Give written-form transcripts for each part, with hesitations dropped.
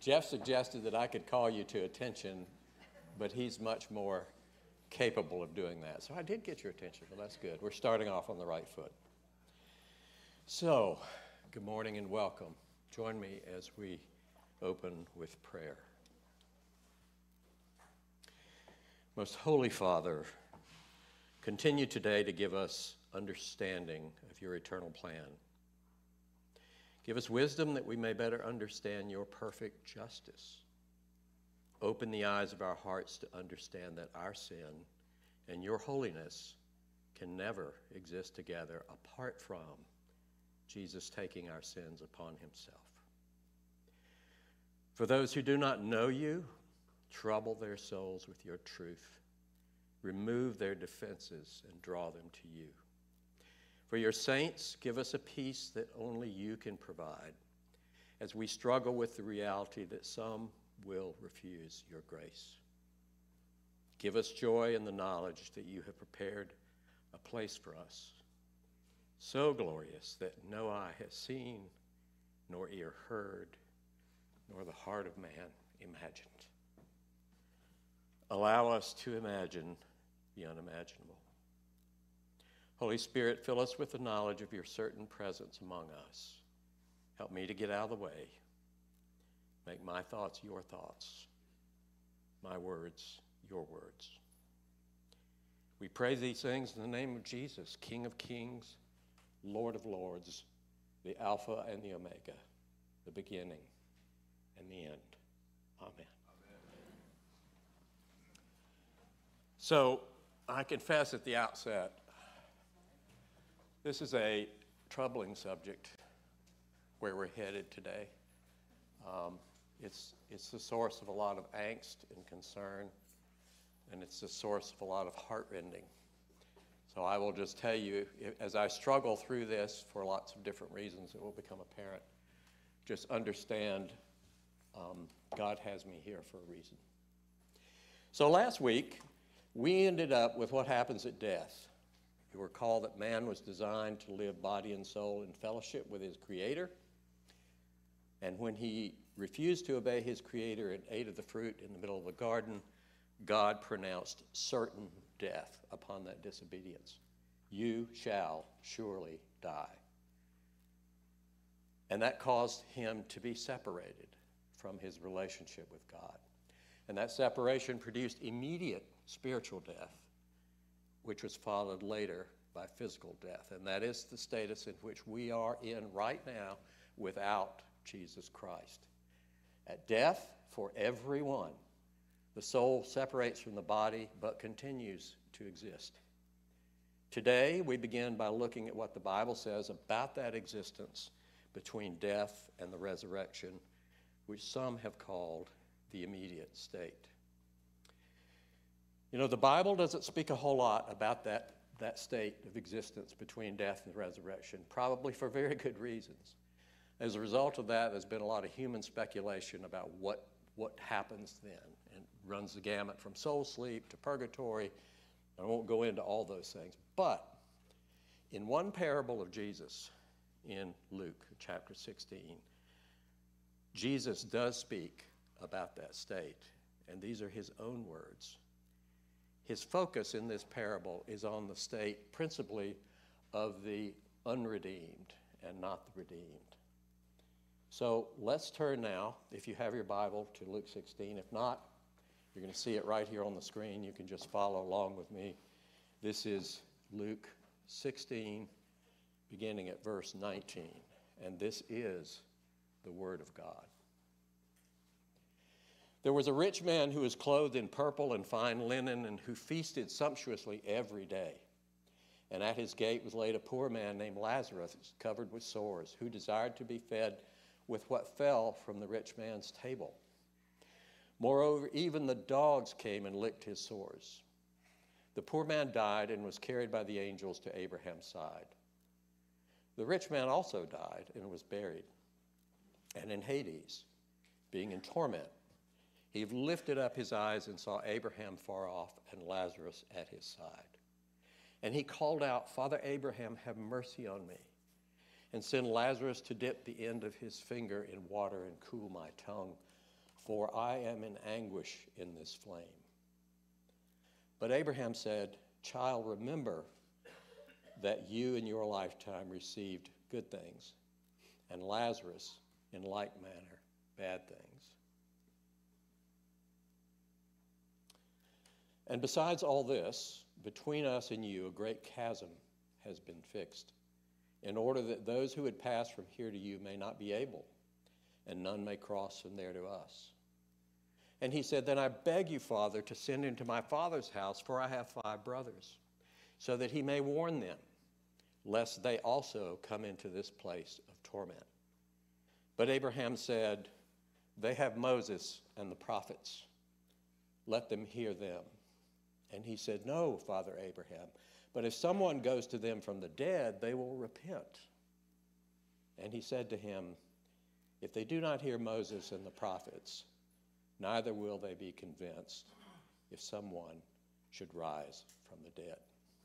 Jeff suggested that I could call you to attention, but he's much more capable of doing that. So I did get your attention. Well, that's good. We're starting off on the right foot. So, good morning and welcome. Join me as we open with prayer. Most Holy Father, continue today to give us understanding of your eternal plan. Give us wisdom that we may better understand your perfect justice. Open the eyes of our hearts to understand that our sin and your holiness can never exist together apart from Jesus taking our sins upon himself. For those who do not know you, trouble their souls with your truth. Remove their defenses and draw them to you. For your saints, give us a peace that only you can provide as we struggle with the reality that some will refuse your grace. Give us joy in the knowledge that you have prepared a place for us, so glorious that no eye has seen, nor ear heard, nor the heart of man imagined. Allow us to imagine the unimaginable. Holy Spirit, fill us with the knowledge of your certain presence among us. Help me to get out of the way. Make my thoughts your thoughts, my words your words. We pray these things in the name of Jesus, King of kings, Lord of lords, the Alpha and the Omega, the beginning and the end. Amen. So, I confess at the outset, this is a troubling subject where we're headed today. It's the source of a lot of angst and concern, and it's the source of a lot of heartrending. So I will just tell you, as I struggle through this for lots of different reasons, it will become apparent. Just understand God has me here for a reason. So last week, we ended up with what happens at death. You recall that man was designed to live body and soul in fellowship with his Creator. And when he refused to obey his Creator and ate of the fruit in the middle of the garden, God pronounced certain death upon that disobedience. You shall surely die. And that caused him to be separated from his relationship with God. And that separation produced immediate spiritual death, which was followed later by physical death. And that is the status in which we are in right now without Jesus Christ. At death, for everyone, the soul separates from the body but continues to exist. Today, we begin by looking at what the Bible says about that existence between death and the resurrection, which some have called the immediate state. You know, the Bible doesn't speak a whole lot about that state of existence between death and resurrection, probably for very good reasons. As a result of that, there's been a lot of human speculation about what happens then, and runs the gamut from soul sleep to purgatory. I won't go into all those things. But in one parable of Jesus in Luke chapter 16, Jesus does speak about that state, and these are his own words. His focus in this parable is on the state principally of the unredeemed and not the redeemed. So let's turn now, if you have your Bible, to Luke 16. If not, you're going to see it right here on the screen. You can just follow along with me. This is Luke 16, beginning at verse 19. And this is the Word of God. There was a rich man who was clothed in purple and fine linen and who feasted sumptuously every day. And at his gate was laid a poor man named Lazarus, covered with sores, who desired to be fed with what fell from the rich man's table. Moreover, even the dogs came and licked his sores. The poor man died and was carried by the angels to Abraham's side. The rich man also died and was buried. And in Hades, being in torment, he lifted up his eyes and saw Abraham far off and Lazarus at his side. And he called out, Father Abraham, have mercy on me, and send Lazarus to dip the end of his finger in water and cool my tongue, for I am in anguish in this flame. But Abraham said, Child, remember that you in your lifetime received good things, and Lazarus in like manner bad things. And besides all this, between us and you a great chasm has been fixed, in order that those who would pass from here to you may not be able, and none may cross from there to us. And he said, Then I beg you, Father, to send him to my father's house, for I have 5 brothers, so that he may warn them, lest they also come into this place of torment. But Abraham said, They have Moses and the prophets. Let them hear them. And he said, No, Father Abraham, but if someone goes to them from the dead, they will repent. And he said to him, If they do not hear Moses and the prophets, neither will they be convinced if someone should rise from the dead.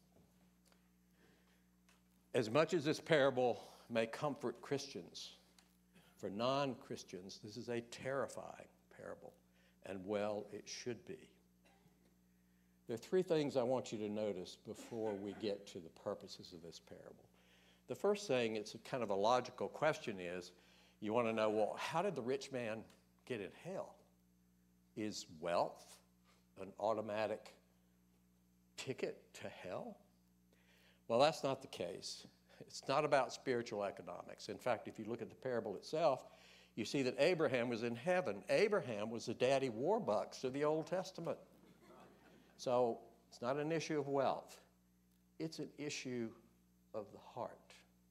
As much as this parable may comfort Christians, for non-Christians, this is a terrifying parable, and well, it should be. There are 3 things I want you to notice before we get to the purposes of this parable. The first thing, it's a kind of a logical question, is you want to know, well, how did the rich man get in hell? Is wealth an automatic ticket to hell? Well, that's not the case. It's not about spiritual economics. In fact, if you look at the parable itself, you see that Abraham was in heaven. Abraham was the daddy warbucks of the Old Testament. So it's not an issue of wealth. It's an issue of the heart.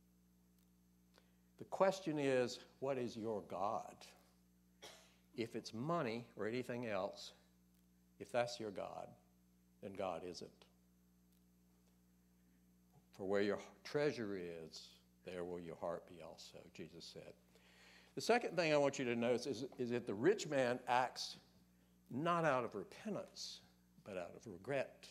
The question is, what is your God? If it's money or anything else, if that's your God, then God isn't. For where your treasure is, there will your heart be also, Jesus said. The second thing I want you to notice is that the rich man acts not out of repentance, but out of regret.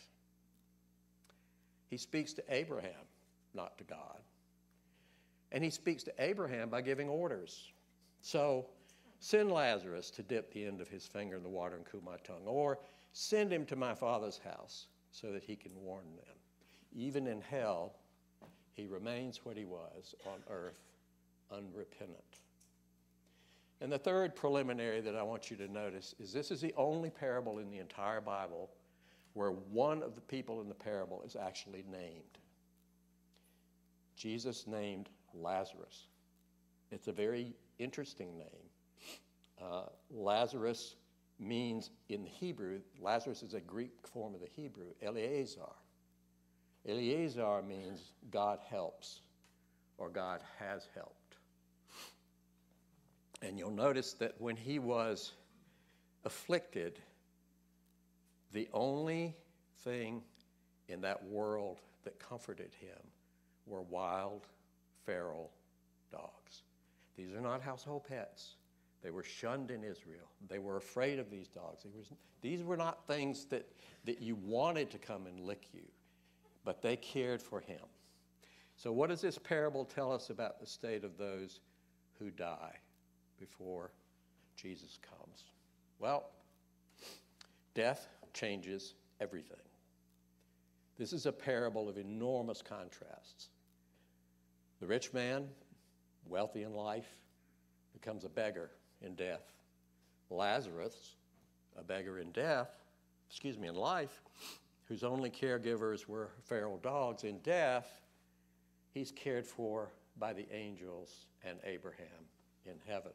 He speaks to Abraham, not to God. And he speaks to Abraham by giving orders. So, send Lazarus to dip the end of his finger in the water and cool my tongue, or send him to my father's house so that he can warn them. Even in hell, he remains what he was on earth, unrepentant. And the third preliminary that I want you to notice is this is the only parable in the entire Bible where one of the people in the parable is actually named. Jesus named Lazarus. It's a very interesting name. Lazarus means, in the Hebrew, Lazarus is a Greek form of the Hebrew, Eleazar. Eleazar means God helps, or God has helped. And you'll notice that when he was afflicted, the only thing in that world that comforted him were wild, feral dogs. These are not household pets. They were shunned in Israel. They were afraid of these dogs. These were not things that you wanted to come and lick you, but they cared for him. So what does this parable tell us about the state of those who die before Jesus comes? Well, death changes everything. This is a parable of enormous contrasts. The rich man, wealthy in life, becomes a beggar in death. Lazarus, a beggar in life, whose only caregivers were feral dogs, in death, he's cared for by the angels and Abraham in heaven.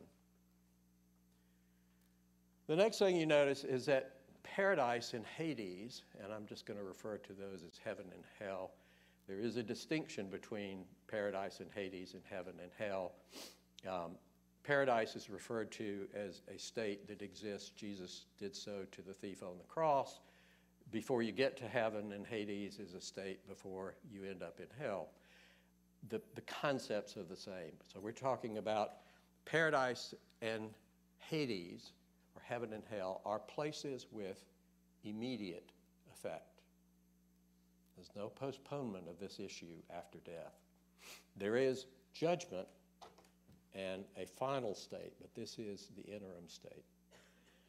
The next thing you notice is that paradise and Hades, and I'm just going to refer to those as heaven and hell. There is a distinction between paradise and Hades and heaven and hell. Paradise is referred to as a state that exists. Jesus did so to the thief on the cross. Before you get to heaven, and Hades is a state before you end up in hell. The concepts are the same. So we're talking about paradise and Hades, or heaven and hell, are places with immediate effect. There's no postponement of this issue after death. There is judgment and a final state, but this is the interim state.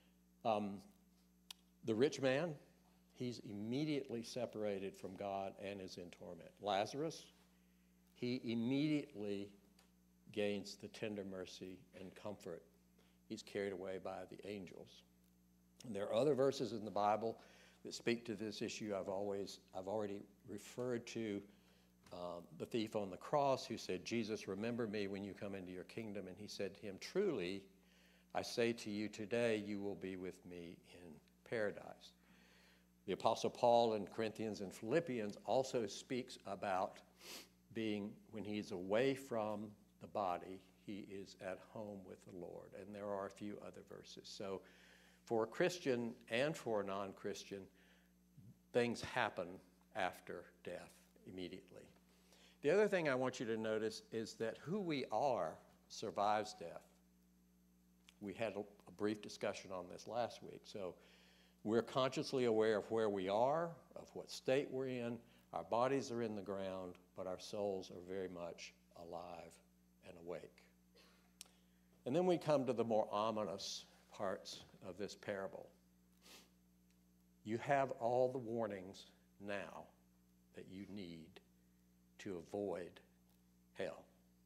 The rich man, he's immediately separated from God and is in torment. Lazarus, he immediately gains the tender mercy and comfort. He's carried away by the angels. And there are other verses in the Bible that speak to this issue. I've already referred to the thief on the cross who said, Jesus, remember me when you come into your kingdom. And he said to him, truly, I say to you today, you will be with me in paradise. The Apostle Paul in Corinthians and Philippians also speaks about being, when he's away from the body, he is at home with the Lord. And there are a few other verses. So for a Christian and for a non-Christian, things happen after death immediately. The other thing I want you to notice is that who we are survives death. We had a brief discussion on this last week. So we're consciously aware of where we are, of what state we're in. Our bodies are in the ground, but our souls are very much alive and awake. And then we come to the more ominous parts of this parable. You have all the warnings now that you need to avoid hell.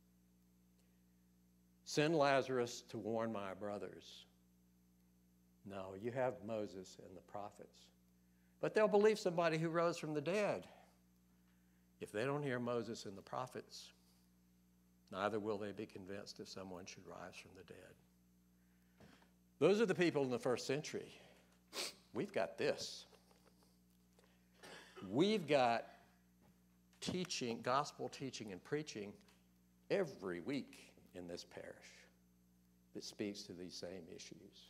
Send Lazarus to warn my brothers. No, you have Moses and the prophets. But they'll believe somebody who rose from the dead. If they don't hear Moses and the prophets, neither will they be convinced if someone should rise from the dead. Those are the people in the first century. We've got this. We've got teaching, gospel teaching and preaching every week in this parish that speaks to these same issues.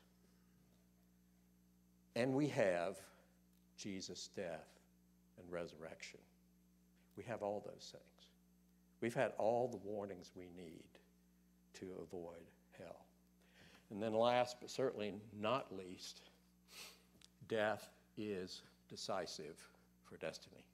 And we have Jesus' death and resurrection. We have all those things. We've had all the warnings we need to avoid hell. And then last, but certainly not least, death is decisive for destiny.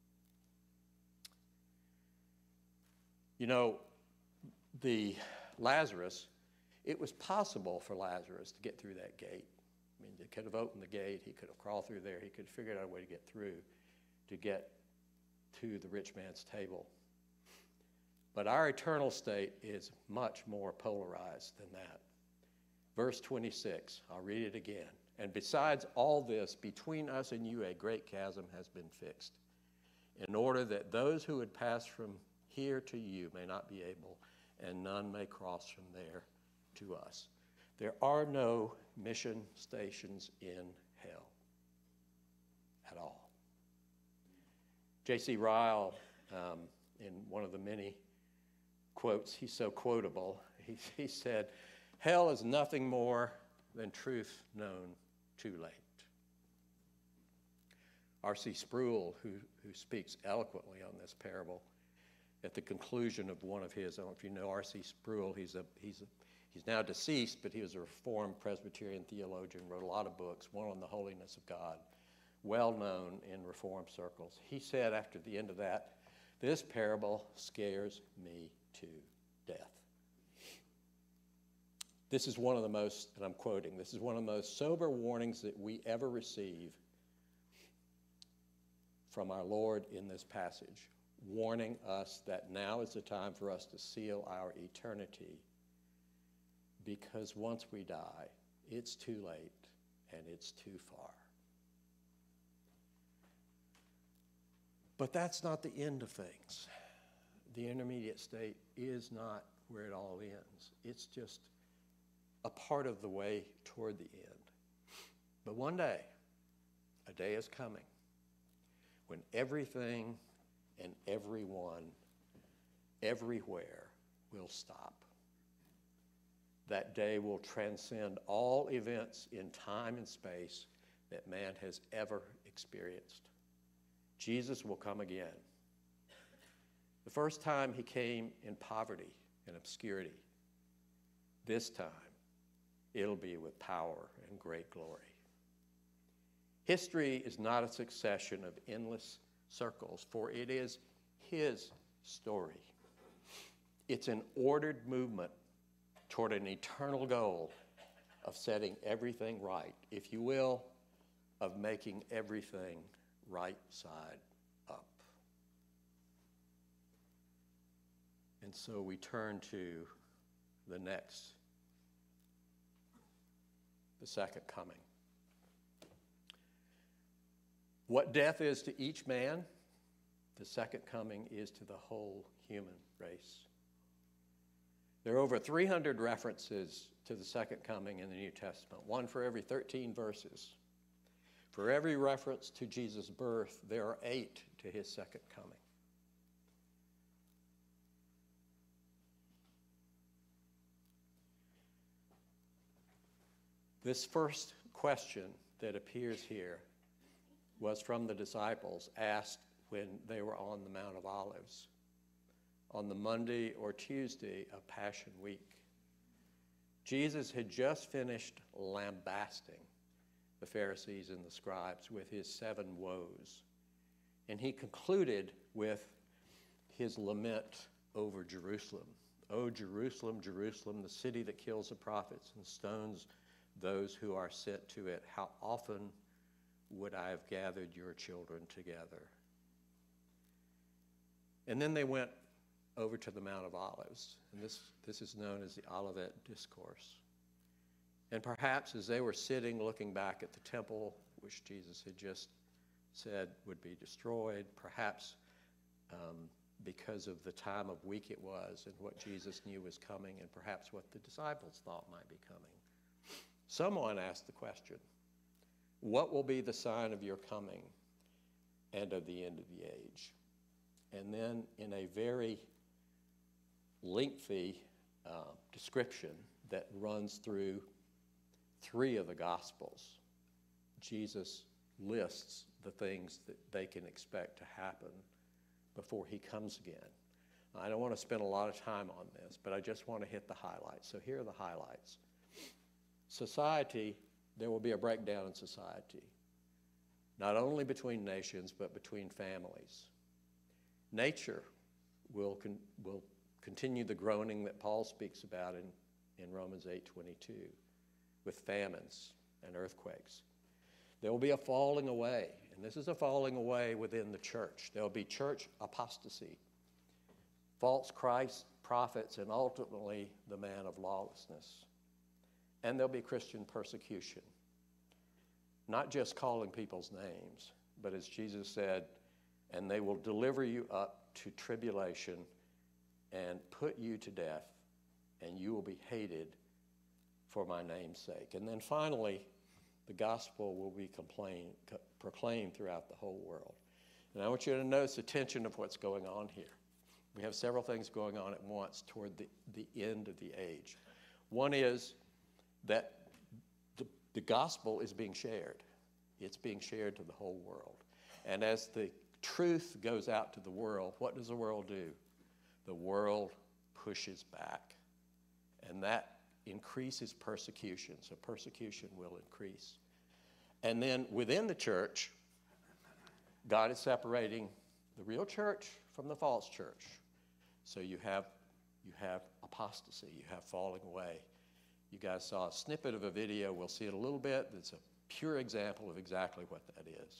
You know, the Lazarus, it was possible for Lazarus to get through that gate. I mean, they could have opened the gate, he could have crawled through there, he could have figured out a way to get through, to get to the rich man's table. But our eternal state is much more polarized than that. Verse 26, I'll read it again. And besides all this, between us and you a great chasm has been fixed, in order that those who would pass from here to you may not be able, and none may cross from there to us. There are no mission stations in hell at all. J.C. Ryle, in one of the many quotes, he's so quotable, he said, hell is nothing more than truth known too late. R.C. Sproul, who speaks eloquently on this parable, at the conclusion of one of his, I don't know if you know R.C. Sproul, he's now deceased, but he was a Reformed Presbyterian theologian, wrote a lot of books, one on the holiness of God, well known in Reformed circles. He said after the end of that, this parable scares me to death. This is one of the most, and I'm quoting, this is one of the most sober warnings that we ever receive from our Lord in this passage, warning us that now is the time for us to seal our eternity, because once we die, it's too late and it's too far. But that's not the end of things. The intermediate state is not where it all ends. It's just a part of the way toward the end. But one day, a day is coming when everything and everyone, everywhere will stop. That day will transcend all events in time and space that man has ever experienced. Jesus will come again. The first time he came in poverty and obscurity. This time, it'll be with power and great glory. History is not a succession of endless circles, for it is his story. It's an ordered movement toward an eternal goal of setting everything right, if you will, of making everything right side up. And so we turn to the second coming. What death is to each man, the second coming is to the whole human race. There are over 300 references to the second coming in the New Testament, one for every 13 verses. For every reference to Jesus' birth, there are 8 to his second coming. This first question that appears here was from the disciples asked when they were on the Mount of Olives on the Monday or Tuesday of Passion Week. Jesus had just finished lambasting the Pharisees and the scribes with his 7 woes. And he concluded with his lament over Jerusalem. "O Jerusalem, Jerusalem, the city that kills the prophets and stones those who are sent to it, how often would I have gathered your children together?" And then they went over to the Mount of Olives, and this is known as the Olivet Discourse. And perhaps as they were sitting looking back at the temple, which Jesus had just said would be destroyed, perhaps because of the time of week it was and what Jesus knew was coming, and perhaps what the disciples thought might be coming, someone asked the question, "What will be the sign of your coming and of the end of the age?" And then in a very lengthy description that runs through 3 of the Gospels, Jesus lists the things that they can expect to happen before he comes again. I don't want to spend a lot of time on this, but I just want to hit the highlights. So here are the highlights. Society, there will be a breakdown in society, not only between nations, but between families. Nature will continue the groaning that Paul speaks about in Romans 8:22, with famines and earthquakes. There will be a falling away, and this is a falling away within the church. There will be church apostasy, false Christ prophets, and ultimately the man of lawlessness. And there'll be Christian persecution, not just calling people's names, but as Jesus said, "And they will deliver you up to tribulation and put you to death, and you will be hated for my name's sake." And then finally, the gospel will be proclaimed throughout the whole world. And I want you to notice the tension of what's going on here. We have several things going on at once toward the end of the age. One is that the gospel is being shared. It's being shared to the whole world. And as the truth goes out to the world, what does the world do? The world pushes back. And that increases persecution. So persecution will increase. And then within the church, God is separating the real church from the false church. So you have apostasy, you have falling away. You guys saw a snippet of a video. We'll see it a little bit. It's a pure example of exactly what that is.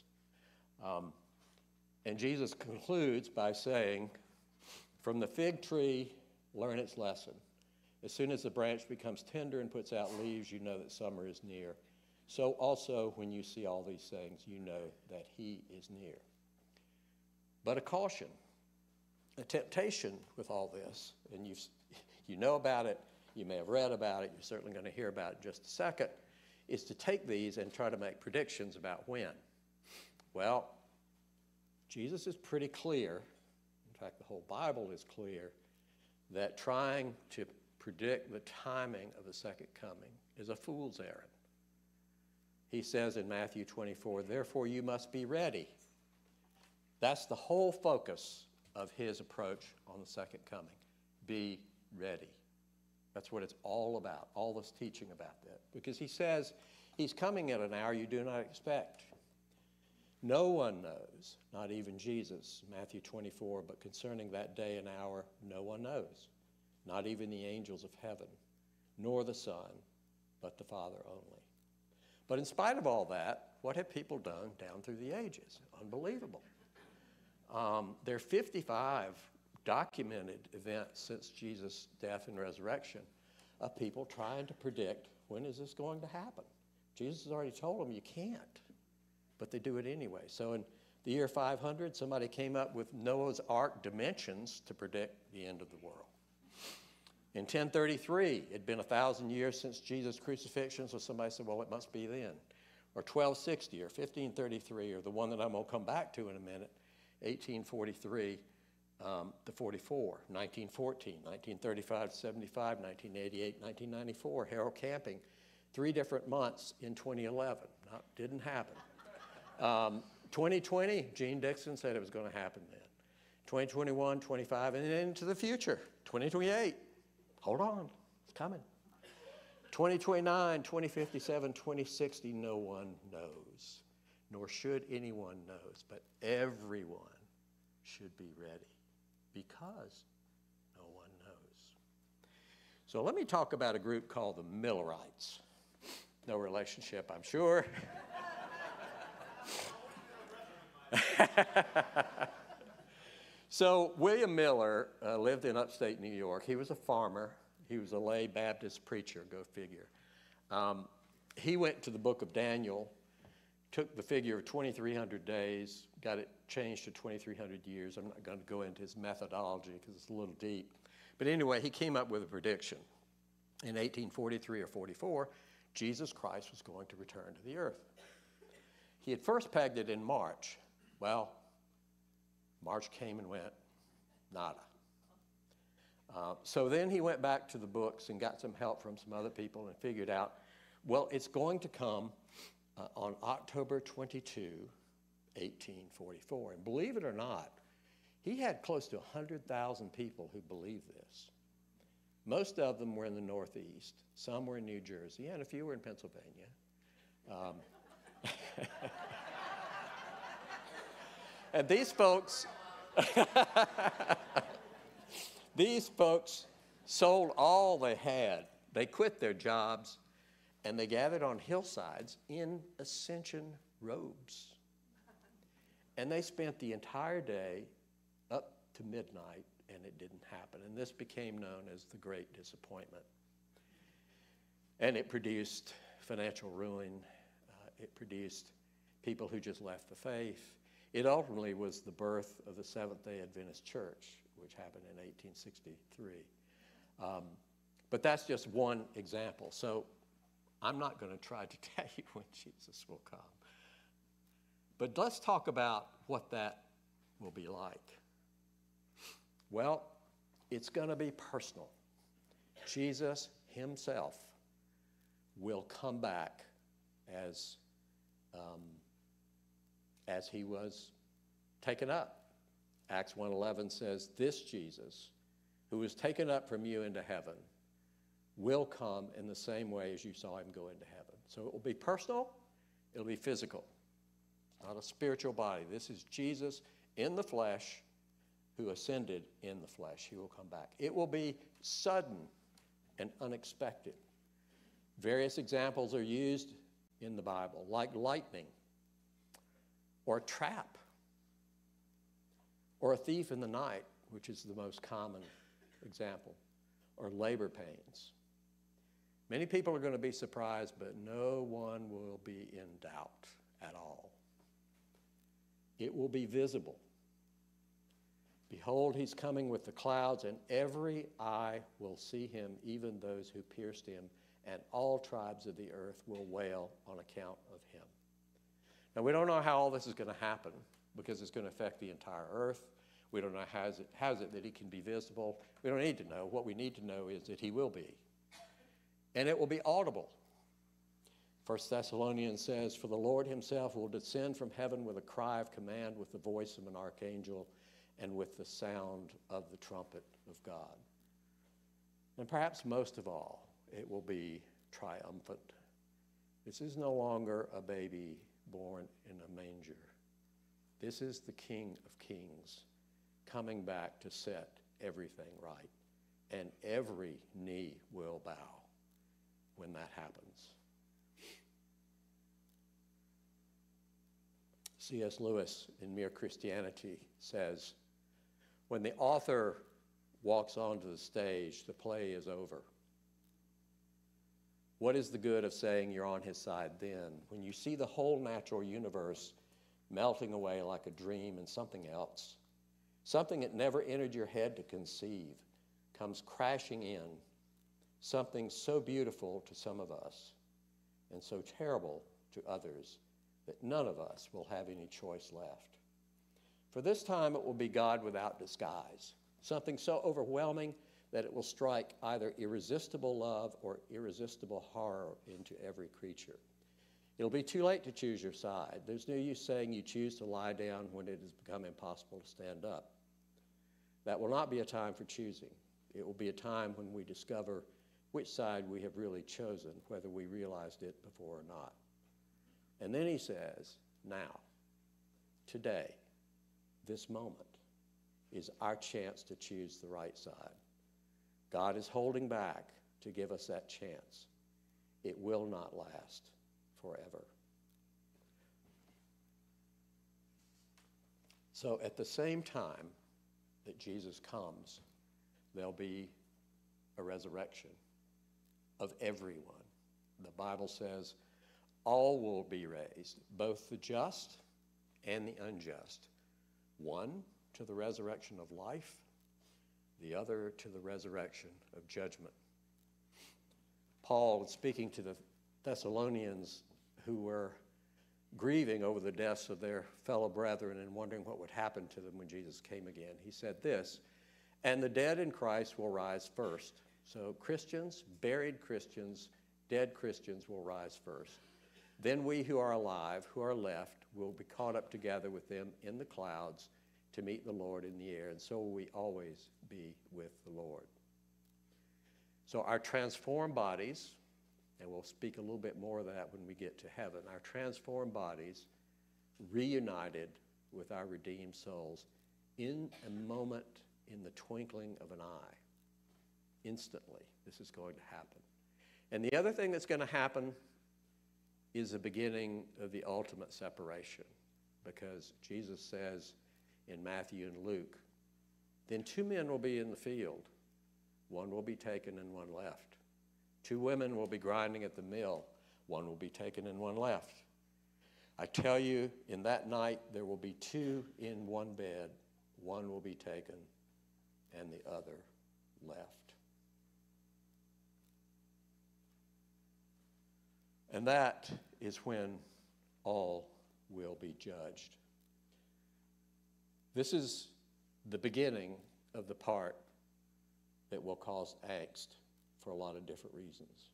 And Jesus concludes by saying, "From the fig tree, learn its lesson. As soon as the branch becomes tender and puts out leaves, you know that summer is near. So also, when you see all these things, you know that he is near." But a caution, a temptation with all this, and you know about it, you may have read about it, you're certainly going to hear about it in just a second, is to take these and try to make predictions about when. Well, Jesus is pretty clear, in fact the whole Bible is clear, that trying to predict the timing of the second coming is a fool's errand. He says in Matthew 24, "Therefore you must be ready." That's the whole focus of his approach on the second coming. Be ready. That's what it's all about, all this teaching about that. Because he says he's coming at an hour you do not expect. No one knows, not even Jesus, Matthew 24, "But concerning that day and hour, no one knows, not even the angels of heaven, nor the Son, but the Father only. But in spite of all that, what have people done down through the ages? Unbelievable. There are 55 documented events since Jesus' death and resurrection of people trying to predict, when is this going to happen? Jesus has already told them you can't, but they do it anyway. So in the year 500, somebody came up with Noah's Ark dimensions to predict the end of the world. In 1033, it had been 1,000 years since Jesus' crucifixion, so somebody said, well, it must be then. Or 1260, or 1533, or the one that I'm going to come back to in a minute, 1843 to 44, 1914, 1935 to 75, 1988, 1994, Harold Camping, 3 different months in 2011. Didn't happen. 2020, Gene Dixon said it was going to happen then. 2021, 25, and then into the future, 2028. Hold on, it's coming. 2029, 2057, 2060, no one knows, nor should anyone knows, but everyone should be ready because no one knows. So let me talk about a group called the Millerites. No relationship, I'm sure. So William Miller lived in upstate New York. He was a farmer. He was a lay Baptist preacher, go figure. He went to the book of Daniel, took the figure of 2,300 days, got it changed to 2,300 years. I'm not going to go into his methodology because it's a little deep. But anyway, he came up with a prediction. In 1843 or 44, Jesus Christ was going to return to the earth. He had first pegged it in March. Well, March came and went, nada. So then he went back to the books and got some help from some other people and figured out, well, it's going to come on October 22, 1844. And believe it or not, he had close to 100,000 people who believed this. Most of them were in the Northeast. Some were in New Jersey, and a few were in Pennsylvania. And these folks sold all they had. They quit their jobs, and they gathered on hillsides in ascension robes. And they spent the entire day up to midnight, and it didn't happen. And this became known as the Great Disappointment. And it produced financial ruin. It produced people who just left the faith. It ultimately was the birth of the Seventh-day Adventist Church, which happened in 1863. But that's just one example. So I'm not going to try to tell you when Jesus will come. But let's talk about what that will be like. Well, it's going to be personal. Jesus himself will come back as he was taken up. Acts 1:11 says, this Jesus, who was taken up from you into heaven, will come in the same way as you saw him go into heaven. So it will be personal, it'll be physical, not a spiritual body. This is Jesus in the flesh who ascended in the flesh. He will come back. It will be sudden and unexpected. Various examples are used in the Bible, like lightning, or a trap, or a thief in the night, which is the most common example, or labor pains. Many people are going to be surprised, but no one will be in doubt at all. It will be visible. Behold, he's coming with the clouds, and every eye will see him, even those who pierced him, and all tribes of the earth will wail on account of him. Now, we don't know how all this is going to happen because it's going to affect the entire earth. We don't know how is it that he can be visible. We don't need to know. What we need to know is that he will be. And it will be audible. 1 Thessalonians says, for the Lord himself will descend from heaven with a cry of command, with the voice of an archangel, and with the sound of the trumpet of God. And perhaps most of all, it will be triumphant. This is no longer a baby born in a manger. This is the King of Kings coming back to set everything right. And every knee will bow when that happens. C.S. Lewis in Mere Christianity says, when the author walks onto the stage, the play is over. What is the good of saying you're on his side then, when you see the whole natural universe melting away like a dream and something else, something that never entered your head to conceive, comes crashing in, something so beautiful to some of us and so terrible to others that none of us will have any choice left. For this time it will be God without disguise, something so overwhelming that it will strike either irresistible love or irresistible horror into every creature. It'll be too late to choose your side. There's no use saying you choose to lie down when it has become impossible to stand up. That will not be a time for choosing. It will be a time when we discover which side we have really chosen, whether we realized it before or not. And then he says, now, today, this moment, is our chance to choose the right side. God is holding back to give us that chance. It will not last forever. So at the same time that Jesus comes, there'll be a resurrection of everyone. The Bible says all will be raised, both the just and the unjust. One to the resurrection of life, the other to the resurrection of judgment. Paul was speaking to the Thessalonians who were grieving over the deaths of their fellow brethren and wondering what would happen to them when Jesus came again. He said this, and the dead in Christ will rise first. So Christians, buried Christians, dead Christians will rise first. Then we who are alive, who are left, will be caught up together with them in the clouds to meet the Lord in the air, and so will we always be with the Lord. So our transformed bodies, and we'll speak a little bit more of that when we get to heaven, our transformed bodies reunited with our redeemed souls in a moment, in the twinkling of an eye. Instantly, this is going to happen. And the other thing that's going to happen is the beginning of the ultimate separation, because Jesus says in Matthew and Luke, then two men will be in the field. One will be taken and one left. Two women will be grinding at the mill. One will be taken and one left. I tell you, in that night there will be two in one bed. One will be taken and the other left. And that is when all will be judged. This is the beginning of the part that will cause angst for a lot of different reasons.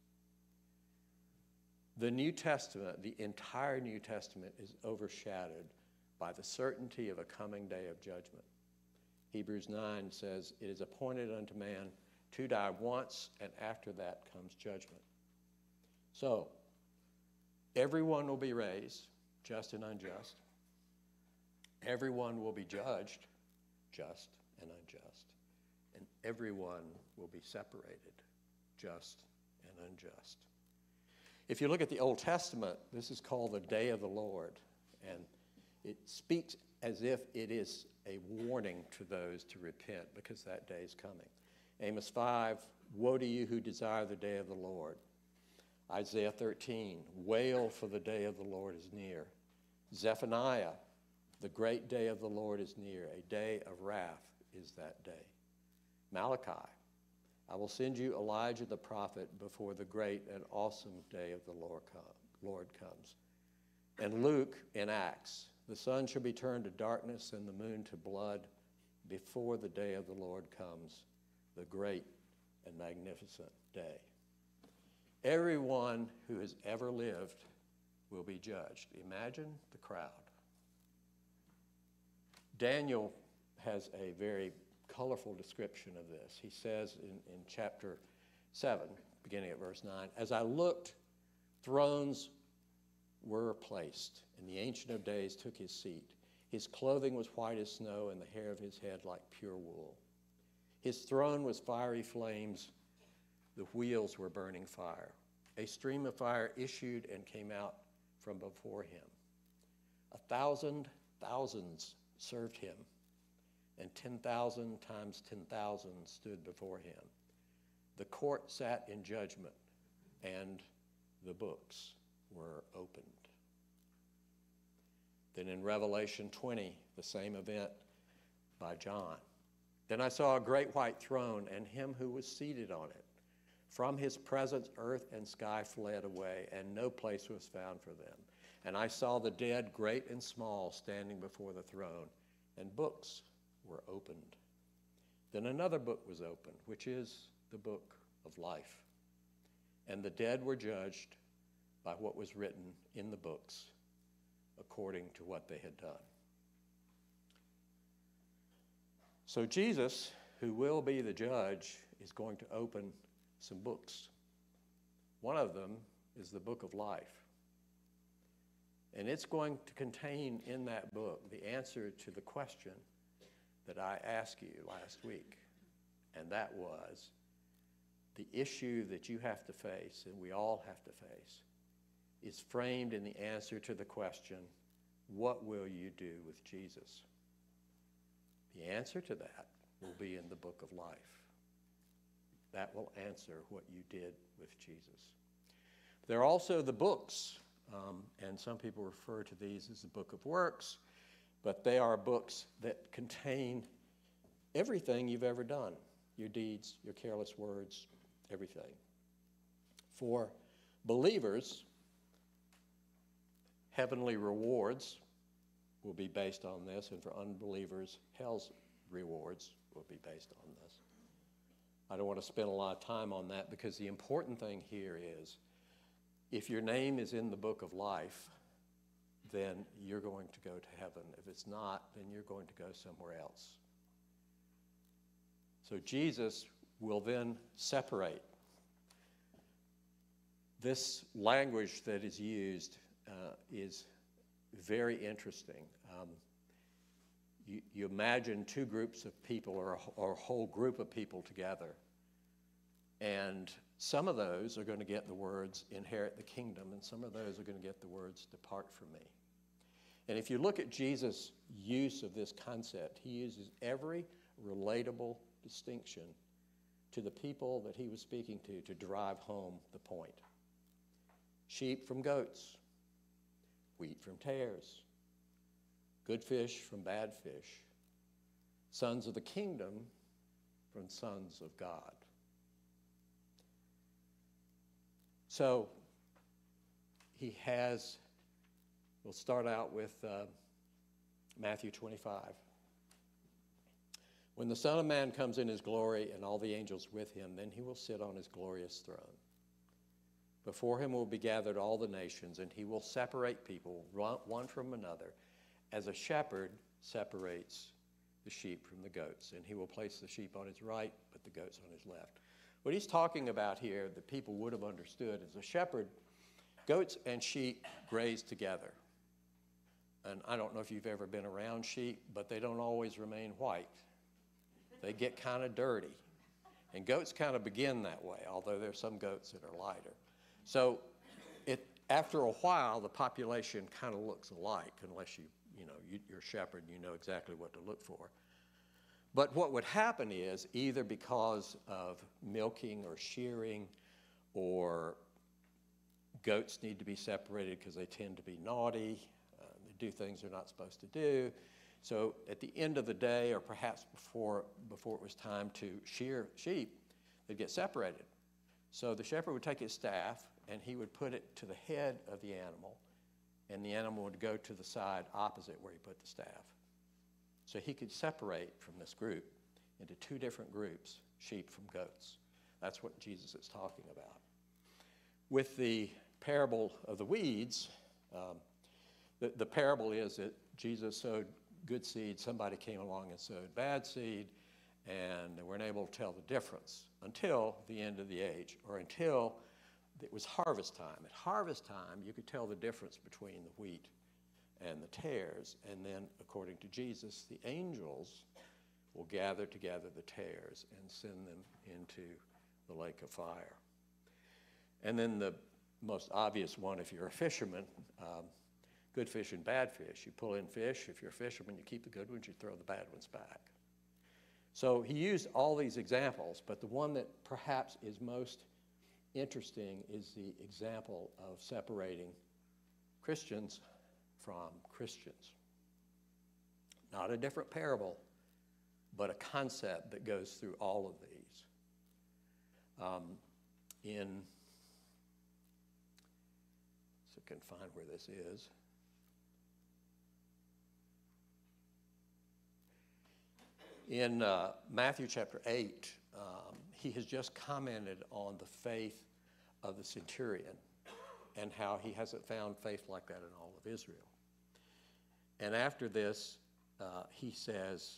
The New Testament, the entire New Testament, is overshadowed by the certainty of a coming day of judgment. Hebrews 9 says, it is appointed unto man to die once, and after that comes judgment. So, everyone will be raised, just and unjust. Everyone will be judged, just and unjust. And everyone will be separated, just and unjust. If you look at the Old Testament, this is called the Day of the Lord, and it speaks as if it is a warning to those to repent, because that day is coming. Amos 5, woe to you who desire the day of the Lord. Isaiah 13, wail, for the day of the Lord is near. Zephaniah, the great day of the Lord is near. A day of wrath is that day. Malachi, I will send you Elijah the prophet before the great and awesome day of the Lord comes. And Luke in Acts, the sun shall be turned to darkness and the moon to blood before the day of the Lord comes, the great and magnificent day. Everyone who has ever lived will be judged. Imagine the crowd. Daniel has a very colorful description of this. He says in chapter 7, beginning at verse 9, as I looked, thrones were placed, and the Ancient of Days took his seat. His clothing was white as snow, and the hair of his head like pure wool. His throne was fiery flames. The wheels were burning fire. A stream of fire issued and came out from before him. 1,000 thousands served him, and 10,000 times 10,000 stood before him. The court sat in judgment, and the books were opened. Then in Revelation 20, the same event by John. Then I saw a great white throne and him who was seated on it. From his presence, earth and sky fled away, and no place was found for them. And I saw the dead, great and small, standing before the throne, and books were opened. Then another book was opened, which is the book of life. And the dead were judged by what was written in the books, according to what they had done. So Jesus, who will be the judge, is going to open some books. One of them is the book of life. And it's going to contain in that book the answer to the question that I asked you last week. And that was the issue that you have to face, and we all have to face, is framed in the answer to the question, what will you do with Jesus? The answer to that will be in the book of life. That will answer what you did with Jesus. There are also the books, and some people refer to these as the book of works, but they are books that contain everything you've ever done, your deeds, your careless words, everything. For believers, heavenly rewards will be based on this, and for unbelievers, hell's rewards will be based on this. I don't want to spend a lot of time on that because the important thing here is if your name is in the book of life, then you're going to go to heaven. If it's not, then you're going to go somewhere else. So Jesus will then separate. This language that is used is very interesting. You imagine two groups of people or a whole group of people together, and some of those are going to get the words inherit the kingdom, and some of those are going to get the words depart from me. And if you look at Jesus' use of this concept, he uses every relatable distinction to the people that he was speaking to drive home the point. Sheep from goats, wheat from tares, good fish from bad fish, sons of the kingdom from sons of God. So we'll start out with Matthew 25. When the Son of Man comes in his glory and all the angels with him, then he will sit on his glorious throne. Before him will be gathered all the nations, and he will separate people one from another, as a shepherd separates the sheep from the goats. And he will place the sheep on his right, but the goats on his left. What he's talking about here that people would have understood is a shepherd, goats and sheep graze together. And I don't know if you've ever been around sheep, but they don't always remain white. They get kind of dirty. And goats kind of begin that way, although there's some goats that are lighter. So after a while, the population kind of looks alike, unless you're a shepherd and you know exactly what to look for. But what would happen is, either because of milking or shearing, or goats need to be separated because they tend to be naughty, they do things they're not supposed to do. So at the end of the day, or perhaps before it was time to shear sheep, they'd get separated. So the shepherd would take his staff and he would put it to the head of the animal, and the animal would go to the side opposite where he put the staff. So he could separate from this group into two different groups, sheep from goats. That's what Jesus is talking about. With the parable of the weeds, the parable is that Jesus sowed good seed, somebody came along and sowed bad seed, and they weren't able to tell the difference until the end of the age, or until it was harvest time. At harvest time, you could tell the difference between the wheat and the tares, and then, according to Jesus, the angels will gather together the tares and send them into the lake of fire. And then the most obvious one, if you're a fisherman, good fish and bad fish. You pull in fish. If you're a fisherman, you keep the good ones, you throw the bad ones back. So he used all these examples, but the one that perhaps is most interesting is the example of separating Christians from Christians. Not a different parable, but a concept that goes through all of these. So I can find where this is. In Matthew chapter 8, he has just commented on the faith of the centurion and how he hasn't found faith like that in all of Israel. And after this, he says,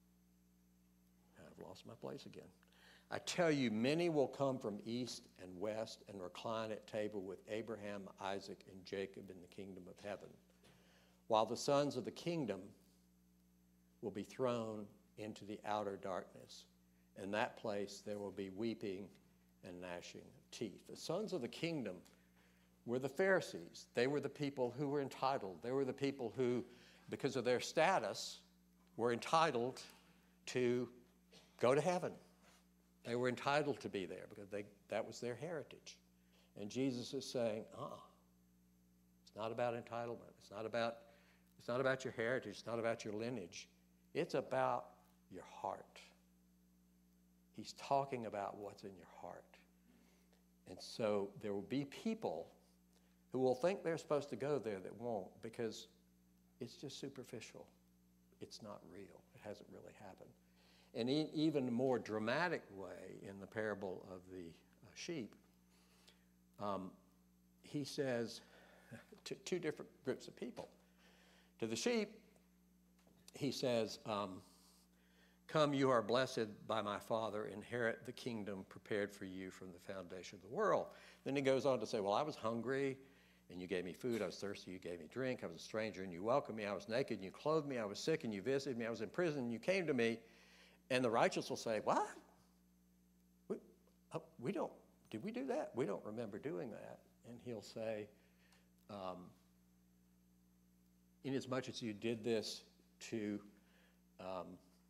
I've lost my place again. I tell you, many will come from east and west and recline at table with Abraham, Isaac, and Jacob in the kingdom of heaven, while the sons of the kingdom will be thrown into the outer darkness. In that place there will be weeping and gnashing of teeth. The sons of the kingdom were the Pharisees. They were the people who were entitled. They were the people who, because of their status, were entitled to go to heaven. They were entitled to be there because that was their heritage. And Jesus is saying, it's not about entitlement. It's not about your heritage. It's not about your lineage. It's about your heart. He's talking about what's in your heart. And so there will be people who will think they're supposed to go there that won't, because it's just superficial. It's not real. It hasn't really happened. And in even a more dramatic way, in the parable of the sheep, he says to two different groups of people. To the sheep, he says, come, you are blessed by my Father, inherit the kingdom prepared for you from the foundation of the world. Then he goes on to say, well, I was hungry, and you gave me food. I was thirsty, you gave me drink. I was a stranger, and you welcomed me. I was naked, and you clothed me. I was sick, and you visited me. I was in prison, and you came to me. And the righteous will say, what? Did we do that? We don't remember doing that. And he'll say, inasmuch as you did this to, I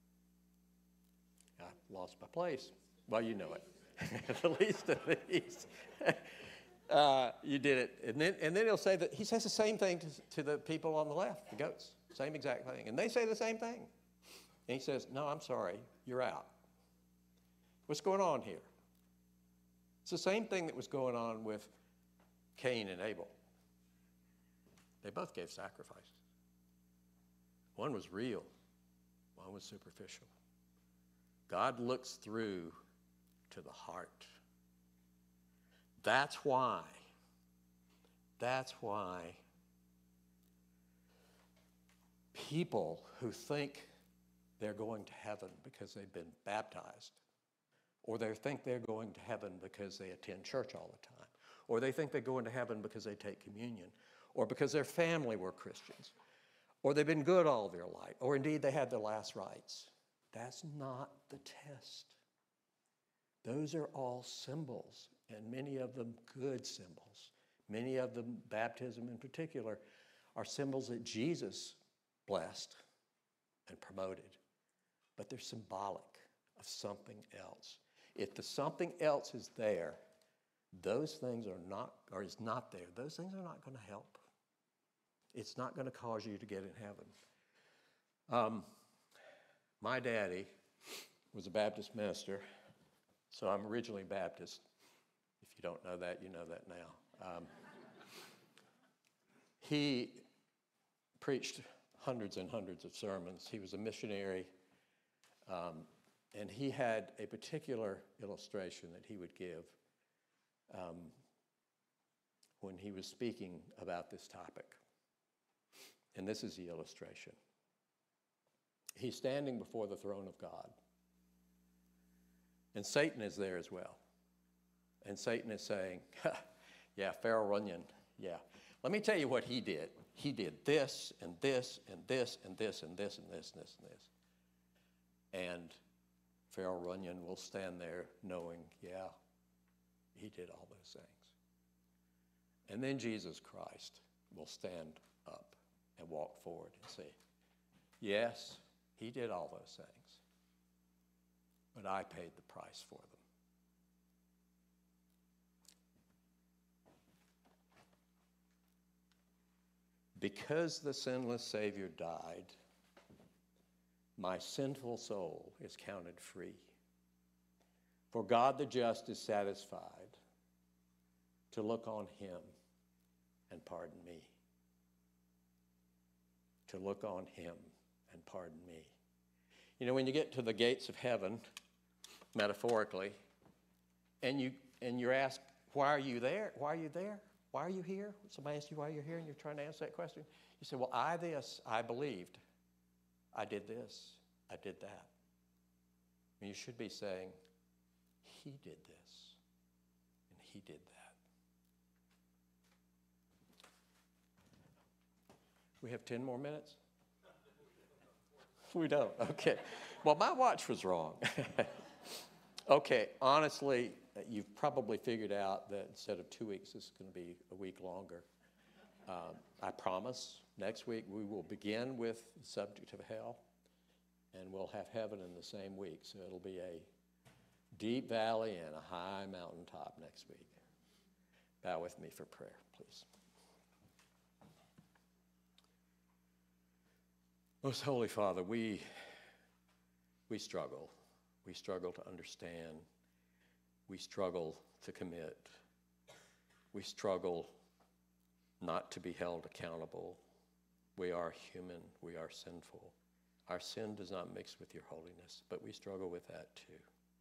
lost my place. Well, you know it. The least of these. You did it. And then he'll say that he says the same thing to the people on the left, the goats. Same exact thing. And they say the same thing. And he says, no, I'm sorry, you're out. What's going on here? It's the same thing that was going on with Cain and Abel. They both gave sacrifices. One was real, one was superficial. God looks through to the heart. That's why people who think they're going to heaven because they've been baptized, or they think they're going to heaven because they attend church all the time, or they think they're going to heaven because they take communion, or because their family were Christians, or they've been good all their life, or indeed they had their last rites. That's not the test. Those are all symbols, and many of them good symbols. Many of them, baptism in particular, are symbols that Jesus blessed and promoted. But they're symbolic of something else. If the something else is there, those things are not, or is not there, those things are not going to help. It's not going to cause you to get in heaven. My daddy was a Baptist minister, so I'm originally Baptist. If you don't know that, you know that now. He preached hundreds and hundreds of sermons. He was a missionary. And he had a particular illustration that he would give when he was speaking about this topic. And this is the illustration. He's standing before the throne of God. And Satan is there as well. And Satan is saying, yeah, Pharaoh Runyon, yeah. Let me tell you what he did. He did this, and this, and this, and this, and this, and this, and this, and this. And Pharaoh Runyon will stand there knowing, yeah, he did all those things. And then Jesus Christ will stand up and walk forward and say, yes, he did all those things, but I paid the price for them. Because the sinless Savior died, my sinful soul is counted free. For God the just is satisfied to look on him and pardon me. To look on him and pardon me. You know, when you get to the gates of heaven, metaphorically, and you're asked, why are you there? Why are you there? Why are you here? Somebody asks you why you're here and you're trying to answer that question. You say, well, I believed. I did this. I did that. And you should be saying, he did this. And he did that. We have 10 more minutes? We don't. Okay. Well, my watch was wrong. Okay. Honestly, you've probably figured out that instead of 2 weeks, this is going to be a week longer. I promise next week we will begin with the subject of hell, and we'll have heaven in the same week. So it'll be a deep valley and a high mountaintop next week. Bow with me for prayer, please. Most Holy Father, we struggle. We struggle to understand. We struggle to commit. We struggle not to be held accountable. We are human. We are sinful. Our sin does not mix with your holiness, but we struggle with that too.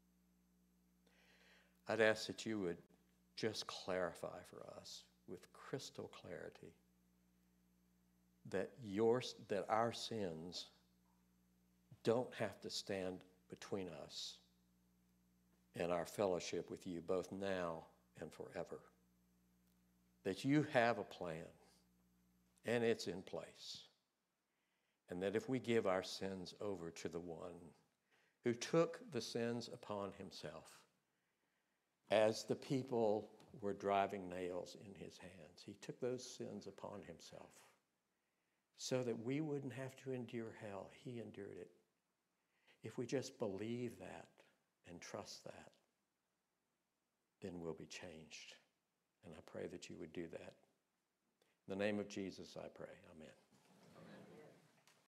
I'd ask that you would just clarify for us with crystal clarity that our sins don't have to stand between us and our fellowship with you, both now and forever. That you have a plan, and it's in place. And that if we give our sins over to the one who took the sins upon himself, as the people were driving nails in his hands, he took those sins upon himself so that we wouldn't have to endure hell. He endured it. If we just believe that and trust that, then we'll be changed. And I pray that you would do that. In the name of Jesus, I pray. Amen.